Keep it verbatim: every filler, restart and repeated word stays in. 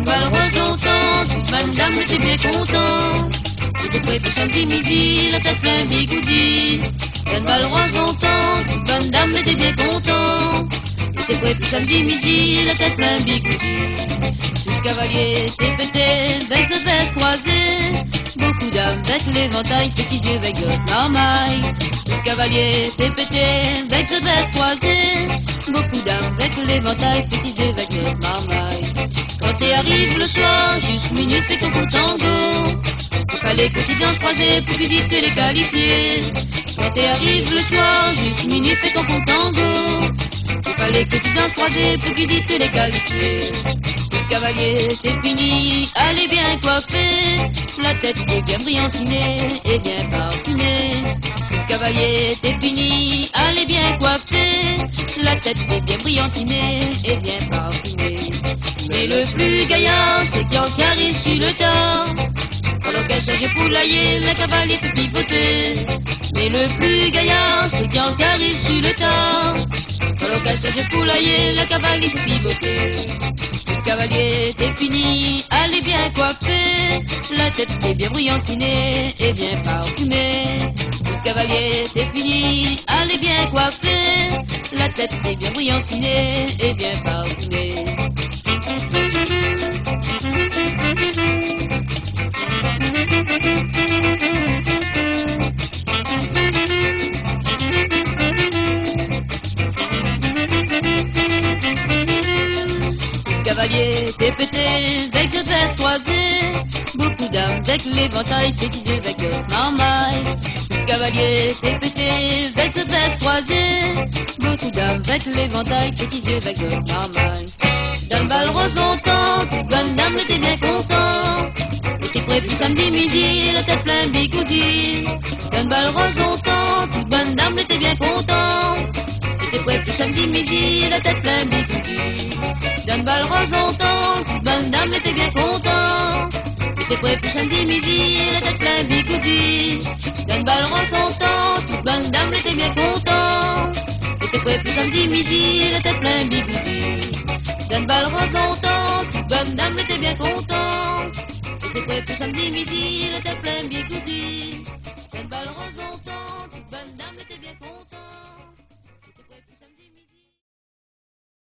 Donne balle rose longtemps, toute bonne dame était bien content. C'était prêt pour samedi midi, la tête plein bigoudi. Donne balle rose longtemps, toute bonne dame était bien content. C'était prêt pour samedi midi, la tête plein bigoudi. Tout cavalier était pété, bec de bec croisé. Beaucoup d'âmes avec l'éventail, petits yeux avec de marmaille. Le cavalier était pété, bec de bec croisé. Beaucoup d'âmes avec l'éventail, petits yeux avec de marmaille. Quand t'es arrive le soir, juste minute et ton tango. Il fallait que tu danses croisé pour visiter les qualifiés. Quand t'es arrive le soir, juste minute et ton tango. Il fallait que tu danses croisé pour visiter les qualifiés. Le cavalier, c'est fini, allez bien coiffé. La tête est bien brillantinée et bien parfumée. Le cavalier, c'est fini, allez bien coiffé. La tête est bien brillantinée et bien parfumée. Mais le plus gaillard, c'est qui arrive sur le tas. Alors qu'elle s'agit poulailler, le cavalier fait pivoter. Mais le plus gaillard, c'est qui arrive sur le tas. Alors qu'elle s'agit poulailler, le cavalier fait pivoter. Le cavalier, c'est fini, allez bien coiffé. La tête est bien brillantinée et bien parfumée. Le cavalier, c'est fini, allez bien coiffé. La tête est bien brillantinée et bien parfumée. Le cavalier t'es pété, bec de verre croisé. Beaucoup d'âmes avec l'éventail, petits yeux avec le marmaille. Le cavalier t'es pété, bec de verre croisé. Beaucoup d'âmes avec l'éventail, petits yeux avec le marmaille. Donne balle rose longtemps, toute bonne dame était bien content. Était prêt pour samedi midi, la tête plein bigoudi. Donne balle rose longtemps, toute bonne dame était bien content. Était prêt pour samedi midi, la tête plein bigoudi. Donne balle rose longtemps, toute bonne dame était bien content. Était prêt pour samedi midi, la tête plein bigoudi. Donne balle rose longtemps, toute bonne dame était bien content. Était prêt pour samedi midi, la tête plein bigoudi. Donne balle rose longtemps, toute bonne dame était bien content. Était prêt pour samedi midi, la tête plein bigoudi. Donne balle rose longtemps, toute bonne dame était bien content.